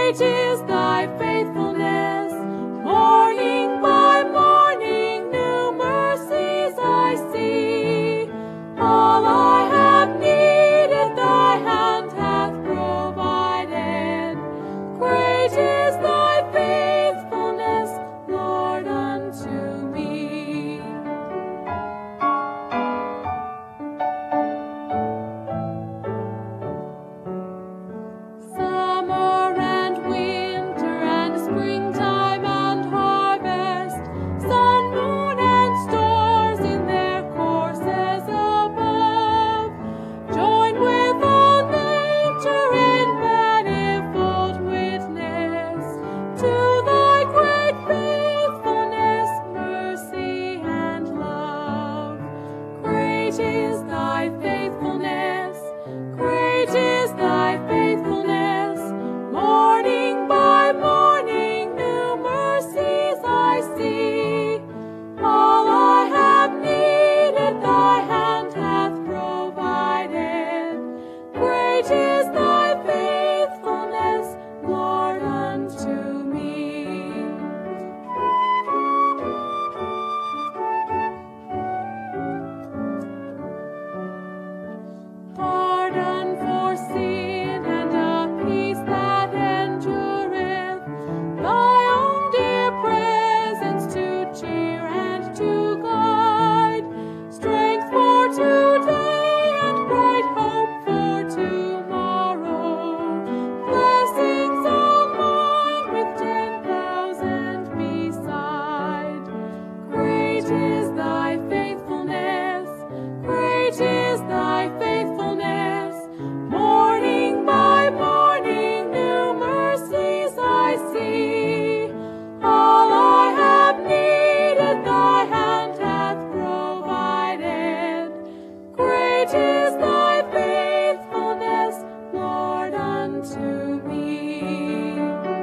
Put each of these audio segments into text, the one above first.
Great is thy faithfulness. Morning by morning, new mercies I see. All I have needed, thy hand hath provided. Great is thy faithfulness, Lord, unto me. Summer and winter and springtime and harvest, sun, moon, and stars in their courses above, join with all nature in manifold witness to thy great faithfulness, mercy, and love. Great is thy faithfulness. Great is thy faithfulness. Morning by morning, new mercies I see. All I have needed, thy hand hath provided. Great is thy faithfulness, Lord, unto me. Pardon for sin and a peace that endureth, thy own dear presence to cheer and to guide, strength for today and bright hope for tomorrow, blessings all mine with 10,000 beside. Great is thy faithfulness. Great is thy faithfulness. Morning by morning, new mercies I see. All I have needed, thy hand hath provided. Great is thy faithfulness, Lord, unto me.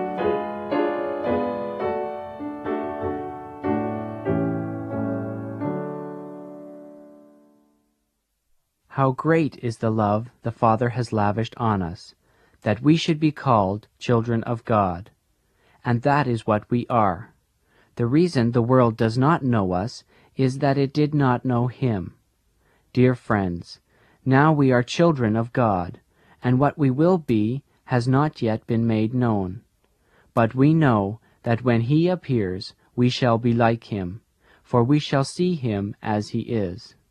How great is the love the Father has lavished on us, that we should be called children of God. And that is what we are. The reason the world does not know us is that it did not know Him. Dear friends, now we are children of God, and what we will be has not yet been made known. But we know that when He appears, we shall be like Him, for we shall see Him as He is.